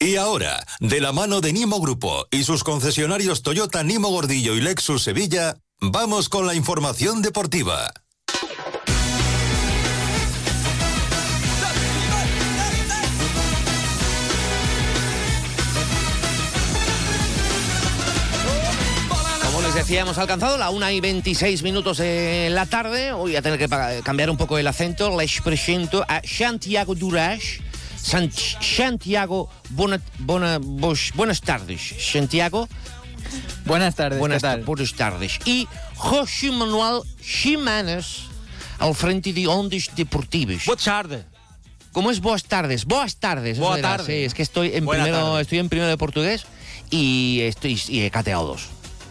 Y ahora, de la mano de Nimo Grupo y sus concesionarios Toyota Nimo Gordillo y Lexus Sevilla, vamos con la información deportiva. Como les decía, hemos alcanzado la 1:26 de la tarde. Hoy voy a tener que cambiar un poco el acento. Les presento a Santiago Durás. Santiago, buenas tardes. Santiago. Buenas tardes, buenas tardes. Y José Manuel Ximénez, al frente de Ondas Deportivas. Boa tarde. ¿Cómo es boas tardes? Boas tardes. Boa tarde. Sí, es que estoy en primero de portugués y he cateado 2.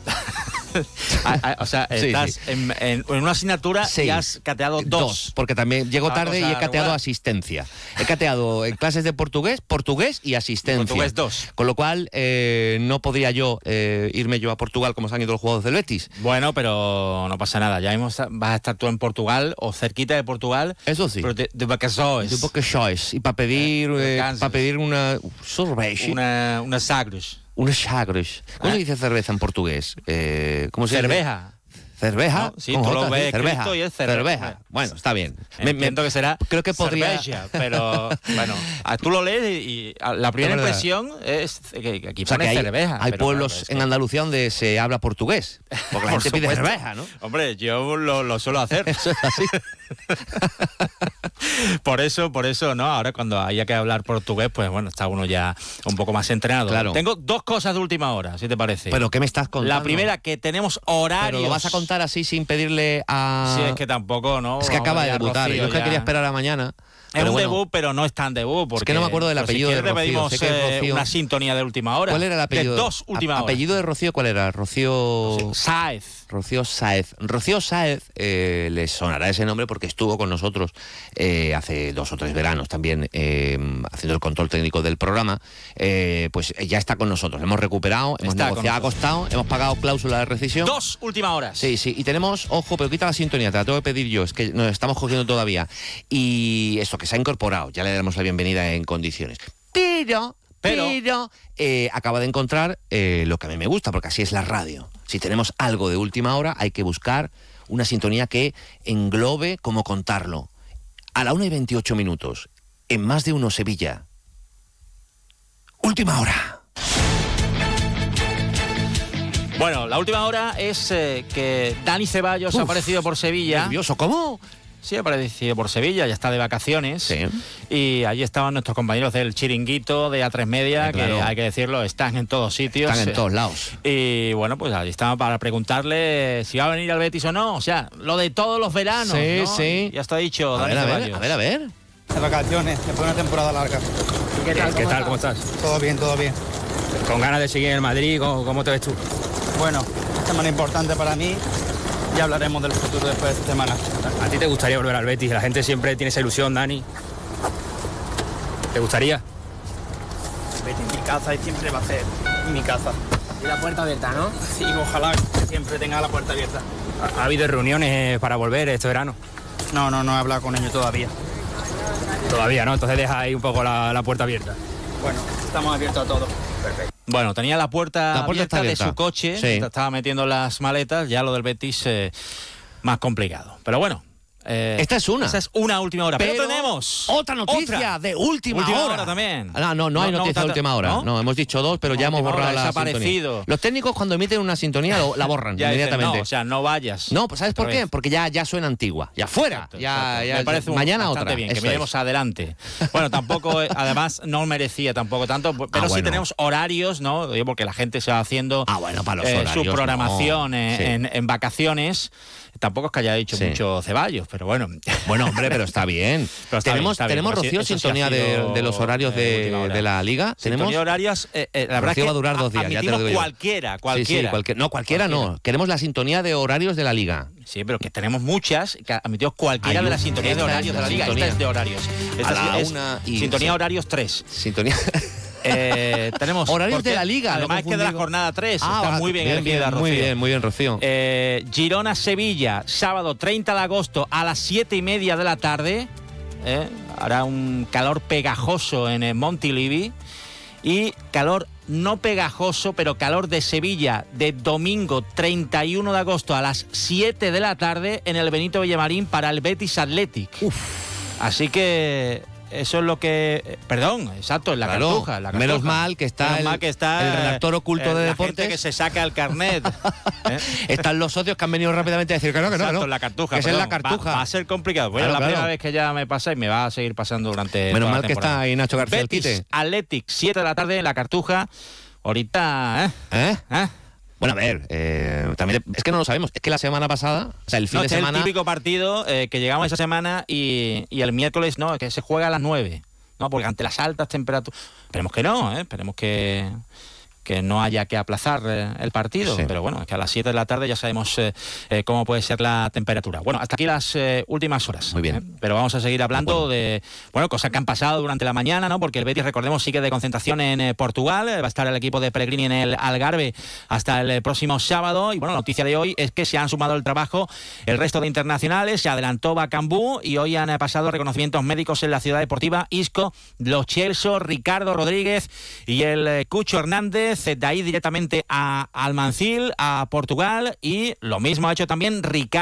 O sea, estás en una asignatura y has cateado 2. Porque también llego tarde y he cateado asistencia. He cateado en clases de portugués y asistencia. Portugués 2. Con lo cual, no podría yo irme yo a Portugal como se han ido los jugadores del Betis. Bueno, pero no pasa nada. Ya vas a estar tú en Portugal o cerquita de Portugal. Eso sí. Pero de vacaciones. De vacaciones. Y para pedir una cerveja. Una sagres. Unas sagres. ¿Cómo se dice cerveza en portugués? ¿Cómo se cerveja. ¿Cerveja? No, sí, tú lo ves escrito y es cerveja. Bueno, está bien. Entiendo que será creo que podría... cerveja, pero bueno, tú lo lees y la primera impresión es que aquí pone cerveja. Hay pueblos en Andalucía donde se habla portugués, porque la gente pide cerveja, ¿no? Hombre, yo lo suelo hacer. Eso es así. Por eso, ¿no? Ahora cuando haya que hablar portugués, pues bueno, está uno ya un poco más entrenado. Claro. Tengo 2 cosas de última hora, si te parece. ¿Pero qué me estás contando? La primera, que tenemos horarios. ¿Pero lo vas a contar así sin pedirle a...? Sí, es que tampoco, ¿no? Es que acaba de debutar. Yo es que quería esperar a mañana. Es un debut, pero no es tan debut. Porque, es que no me acuerdo del apellido de Rocío. Pedimos sé que es Rocío. una sintonía de última hora. ¿Cuál era el apellido? De 2 última hora. ¿Apellido de Rocío cuál era? Rocío Sáez. Rocío Sáez. Rocío Sáez, les sonará ese nombre porque estuvo con nosotros hace 2 o 3 veranos también haciendo el control técnico del programa. Pues ya está con nosotros. Hemos recuperado, hemos negociado a costado, hemos pagado cláusula de rescisión. 2 última horas. Sí. Y tenemos, ojo, pero quita la sintonía, te la tengo que pedir yo, es que nos estamos cogiendo todavía. Y eso, que se ha incorporado, ya le daremos la bienvenida en condiciones. Pero acaba de encontrar lo que a mí me gusta, porque así es la radio. Si tenemos algo de última hora, hay que buscar una sintonía que englobe cómo contarlo. A la 1:28, en Más de Uno Sevilla. Última hora. Bueno, la última hora es que Dani Ceballos ha aparecido por Sevilla. ¿Nervioso? ¿Cómo? Sí, ha aparecido por Sevilla, ya está de vacaciones. Sí. Y allí estaban nuestros compañeros del Chiringuito, de A3 Media, claro, que hay que decirlo, están en todos sitios. Están en todos lados. Y bueno, pues allí estaban para preguntarle si va a venir al Betis o no. O sea, lo de todos los veranos, sí, ¿no? Sí. Ya está dicho, Dani Ceballos. A ver. De vacaciones, después de una temporada larga. ¿Qué tal? ¿Cómo estás? Todo bien. ¿Con ganas de seguir en el Madrid? ¿Cómo te ves tú? Bueno, semana importante para mí. Ya hablaremos del futuro después de esta semana. ¿A ti te gustaría volver al Betis? La gente siempre tiene esa ilusión, Dani. ¿Te gustaría? Betis, mi casa, y siempre va a ser mi casa. Y la puerta abierta, ¿no? Sí, ojalá que siempre tenga la puerta abierta. ¿Ha habido reuniones para volver este verano? No he hablado con ellos todavía. Todavía, ¿no? Entonces deja ahí un poco la puerta abierta. Bueno, estamos abiertos a todo. Perfecto. Bueno, tenía la puerta abierta de su coche, sí. Estaba metiendo las maletas, ya lo del Betis más complicado. Pero bueno. Esta es una. Esa es una última hora. Pero tenemos otra noticia de última hora también. No hay noticia de última hora. No, hemos dicho 2, pero ya hemos borrado la sintonía. Los técnicos cuando emiten una sintonía la borran inmediatamente. Dicen, no, o sea, no vayas. No, pues ¿sabes por qué? Porque ya suena antigua. Ya fuera. Exacto. Me parece mañana otra. Bien, que miremos adelante. Bueno, tampoco, además, no merecía tampoco tanto, pero sí tenemos horarios, ¿no? Porque la gente se va haciendo para los horarios, su programación en vacaciones. Tampoco es que haya dicho mucho Ceballos, pero bueno. Bueno, hombre, pero está bien. Pero tenemos, Rocío, sintonía de los horarios de la Liga. Sintonía horarios, la verdad Rocío que va a durar 2 días, ya te lo digo yo. Cualquiera. Sí, cualquiera no. Queremos la sintonía de horarios de la Liga. Sí, pero que tenemos muchas, que admitimos cualquiera de las sintonías de horarios de la Liga. Esta es de horarios. Esta es sintonía horarios 3. Sintonía... tenemos horarios de la Liga, además que de la jornada 3 está muy bien elegida, Rocío. Muy bien, Rocío. Girona-Sevilla, sábado 30 de agosto a las 7:30 de la tarde. Hará un calor pegajoso en Montilivi. y calor no pegajoso, pero calor de Sevilla de domingo 31 de agosto a las 7 de la tarde en el Benito Villamarín para el Betis Athletic. Así que eso es lo que... Perdón, exacto, en la Cartuja. Menos mal que está el redactor oculto de deportes. Gente que se saca el carnet. Están los socios que han venido rápidamente a decir que no. Exacto, la Cartuja. Que es la Cartuja. Va a ser complicado. Bueno, la primera vez que ya me pasa y me va a seguir pasando durante Menos toda mal la que está ahí Nacho García el Betis quite. Athletic, 7 de la tarde en la Cartuja. Ahorita... Bueno, a ver, también es que no lo sabemos. Es que la semana pasada, o sea, el fin de semana... Es el típico partido que llegamos esa semana y el miércoles, no, que se juega a las 9. No, porque ante las altas temperaturas... Esperemos que no, esperemos que no haya que aplazar el partido, sí. Pero bueno, es que a las 7 de la tarde ya sabemos cómo puede ser la temperatura. Bueno, hasta aquí las últimas horas. Muy bien. Pero vamos a seguir hablando de cosas que han pasado durante la mañana, ¿no? Porque el Betis, recordemos, sigue de concentración en Portugal. Va a estar el equipo de Pellegrini en el Algarve hasta el próximo sábado. Y bueno, la noticia de hoy es que se han sumado al trabajo el resto de internacionales. Se adelantó Bakambu y hoy han pasado reconocimientos médicos en la ciudad deportiva Isco, Lo Celso, Ricardo Rodríguez y el Cucho Hernández. De ahí directamente a Almancil, a Portugal, y lo mismo ha hecho también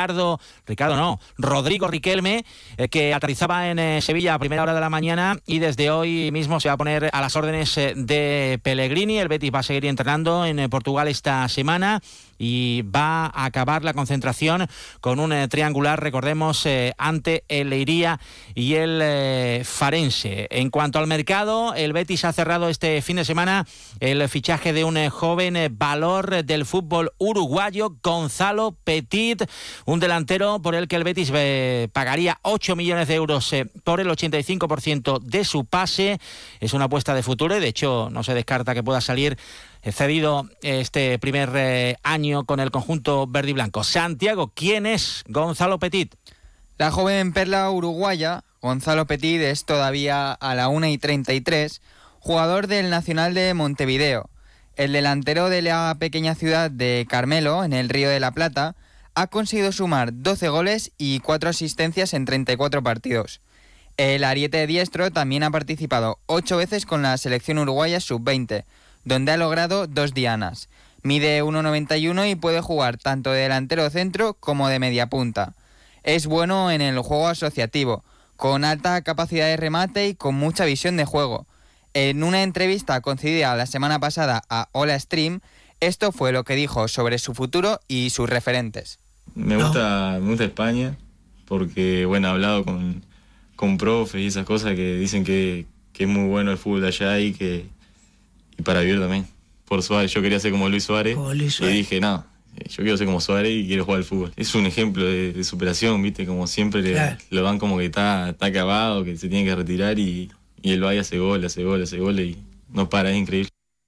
Rodrigo Riquelme, que aterrizaba en Sevilla a primera hora de la mañana y desde hoy mismo se va a poner a las órdenes de Pellegrini. El Betis va a seguir entrenando en Portugal esta semana y va a acabar la concentración con un triangular, recordemos, ante el Leiria y el Farense. En cuanto al mercado, el Betis ha cerrado este fin de semana el fichaje de un joven valor del fútbol uruguayo, Gonzalo Petit, un delantero por el que el Betis pagaría 8 millones de euros por el 85% de su pase. Es una apuesta de futuro y de hecho no se descarta que pueda salir cedido este primer año con el conjunto verde y blanco. Santiago, ¿quién es Gonzalo Petit? La joven perla uruguaya, Gonzalo Petit, es todavía a la 1:33, jugador del Nacional de Montevideo. El delantero de la pequeña ciudad de Carmelo, en el Río de la Plata, ha conseguido sumar 12 goles y 4 asistencias en 34 partidos. El ariete diestro también ha participado 8 veces con la selección uruguaya sub-20, donde ha logrado 2 dianas. Mide 1,91 y puede jugar tanto de delantero centro como de media punta. Es bueno en el juego asociativo, con alta capacidad de remate y con mucha visión de juego. En una entrevista concedida la semana pasada a Hola Stream, esto fue lo que dijo sobre su futuro y sus referentes. Me gusta España porque, bueno, he hablado con profes y esas cosas que dicen que es muy bueno el fútbol de allá y para vivir también. Por Suárez, yo quería ser como Luis Suárez, y dije, no, yo quiero ser como Suárez y quiero jugar al fútbol. Es un ejemplo de superación, ¿viste? Como siempre lo dan como que está acabado, que se tiene que retirar y él va y hace gol y no para, es increíble.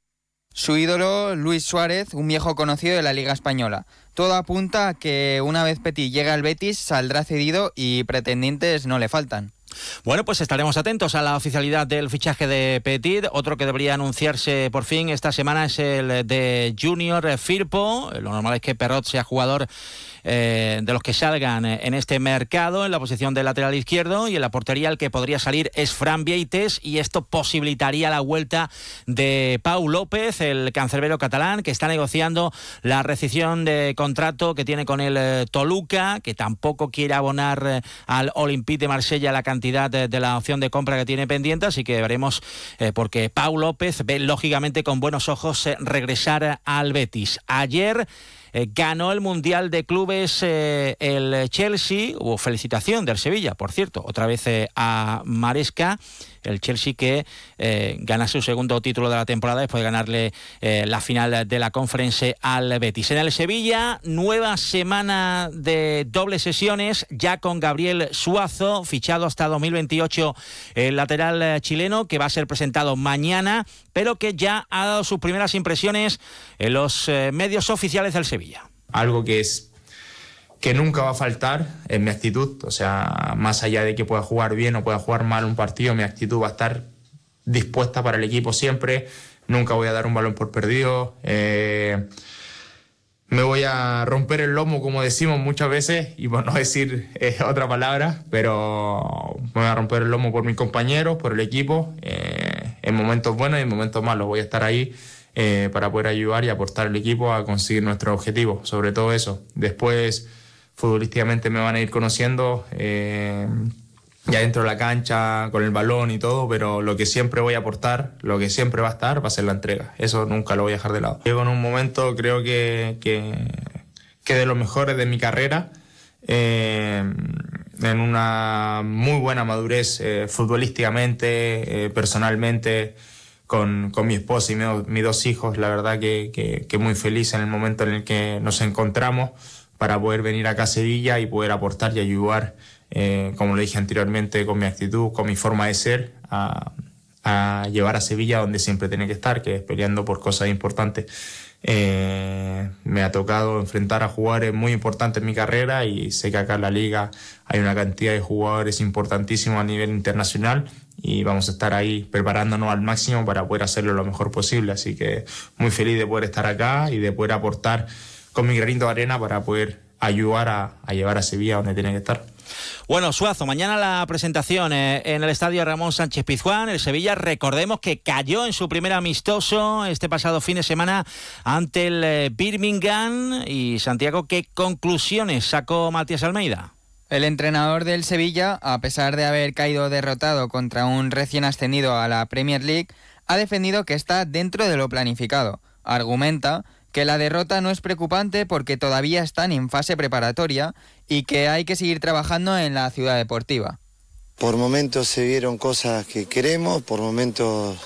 Su ídolo, Luis Suárez, un viejo conocido de la Liga Española. Todo apunta a que una vez Petit llegue al Betis, saldrá cedido y pretendientes no le faltan. Bueno, pues estaremos atentos a la oficialidad del fichaje de Petit. Otro que debería anunciarse por fin esta semana es el de Junior Firpo. Lo normal es que Perrot sea jugador de los que salgan en este mercado, en la posición de lateral izquierdo, y en la portería el que podría salir es Fran Vieites, y esto posibilitaría la vuelta de Pau López, el cancerbero catalán, que está negociando la rescisión de contrato que tiene con el Toluca, que tampoco quiere abonar al Olympique de Marsella la cantidad de la opción de compra que tiene pendiente, así que veremos, porque Pau López ve lógicamente con buenos ojos regresar al Betis. Ayer ganó el Mundial de Clubes el Chelsea. Hubo felicitación del Sevilla, por cierto, otra vez a Maresca. El Chelsea que gana su segundo título de la temporada después de ganarle la final de la Conference al Betis. En el Sevilla, nueva semana de dobles sesiones, ya con Gabriel Suazo, fichado hasta 2028, el lateral chileno, que va a ser presentado mañana, pero que ya ha dado sus primeras impresiones en los medios oficiales del Sevilla. Algo que nunca va a faltar es mi actitud. O sea, más allá de que pueda jugar bien o pueda jugar mal un partido, mi actitud va a estar dispuesta para el equipo siempre. Nunca voy a dar un balón por perdido. Me voy a romper el lomo, como decimos muchas veces, y por no decir otra palabra, pero me voy a romper el lomo por mis compañeros, por el equipo. en momentos buenos y en momentos malos. Voy a estar ahí para poder ayudar y aportar al equipo a conseguir nuestros objetivos, sobre todo eso. Después, futbolísticamente me van a ir conociendo ya dentro de la cancha, con el balón y todo, pero lo que siempre voy a aportar, lo que siempre va a estar, va a ser la entrega. Eso nunca lo voy a dejar de lado. Llego en un momento, creo que de los mejores de mi carrera, en una muy buena madurez futbolísticamente, personalmente, con mi esposa y mis dos hijos. La verdad que muy feliz en el momento en el que nos encontramos para poder venir acá a Sevilla y poder aportar y ayudar, como lo dije anteriormente, con mi actitud, con mi forma de ser, a llevar a Sevilla donde siempre tiene que estar, que es peleando por cosas importantes. Me ha tocado enfrentar a jugadores muy importantes en mi carrera y sé que acá en la liga hay una cantidad de jugadores importantísimos a nivel internacional y vamos a estar ahí preparándonos al máximo para poder hacerlo lo mejor posible. Así que muy feliz de poder estar acá y de poder aportar con mi granito de arena para poder ayudar a llevar a Sevilla donde tiene que estar. Bueno, Suazo, mañana la presentación en el estadio Ramón Sánchez Pizjuán. El Sevilla, recordemos que cayó en su primer amistoso este pasado fin de semana ante el Birmingham. Y Santiago, ¿qué conclusiones sacó Matías Almeida? El entrenador del Sevilla, a pesar de haber caído derrotado contra un recién ascendido a la Premier League, ha defendido que está dentro de lo planificado. Argumenta que la derrota no es preocupante porque todavía están en fase preparatoria y que hay que seguir trabajando en la ciudad deportiva. Por momentos se vieron cosas que queremos, por momentos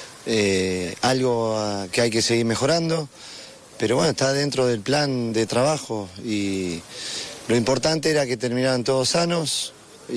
algo que hay que seguir mejorando, pero bueno, está dentro del plan de trabajo y lo importante era que terminaran todos sanos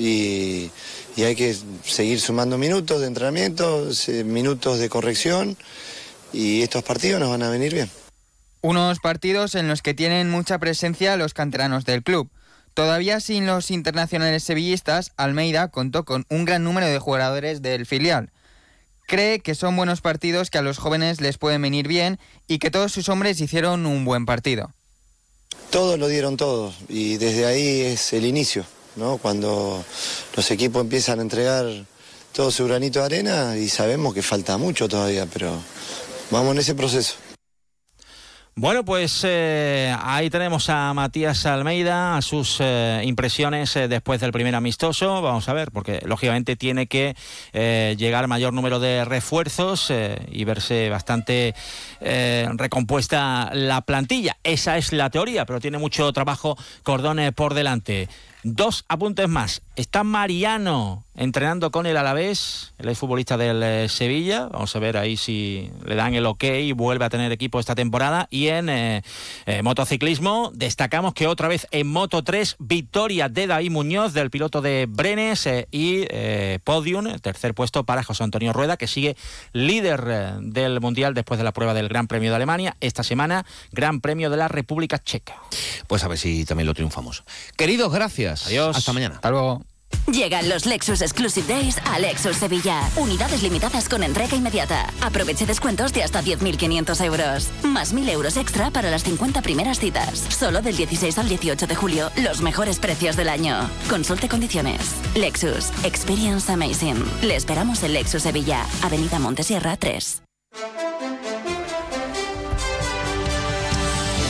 y hay que seguir sumando minutos de entrenamiento, minutos de corrección y estos partidos nos van a venir bien. Unos partidos en los que tienen mucha presencia los canteranos del club. Todavía sin los internacionales sevillistas, Almeida contó con un gran número de jugadores del filial. Cree que son buenos partidos que a los jóvenes les pueden venir bien y que todos sus hombres hicieron un buen partido. Todos lo dieron todo y desde ahí es el inicio, ¿no? Cuando los equipos empiezan a entregar todo su granito de arena y sabemos que falta mucho todavía, pero vamos en ese proceso. Bueno, pues ahí tenemos a Matías Almeida, a sus impresiones después del primer amistoso. Vamos a ver, porque lógicamente tiene que llegar mayor número de refuerzos y verse bastante recompuesta la plantilla. Esa es la teoría, pero tiene mucho trabajo Cordón por delante. 2 apuntes más. Está Mariano entrenando con el Alavés, el exfutbolista del Sevilla. Vamos a ver ahí si le dan el ok y vuelve a tener equipo esta temporada. Y en motociclismo destacamos que otra vez en Moto3, victoria de David Muñoz, del piloto de Brenes, y podium, tercer puesto para José Antonio Rueda, que sigue líder del Mundial después de la prueba del Gran Premio de Alemania. Esta semana, Gran Premio de la República Checa. Pues a ver si también lo triunfamos. Queridos, gracias. Adiós. Hasta mañana. Hasta luego. Llegan los Lexus Exclusive Days a Lexus Sevilla. Unidades limitadas con entrega inmediata. Aproveche descuentos de hasta 10.500 euros. Más 1.000 euros extra para las 50 primeras citas. Solo del 16 al 18 de julio, los mejores precios del año. Consulte condiciones. Lexus. Experience Amazing. Le esperamos en Lexus Sevilla, Avenida Montesierra 3.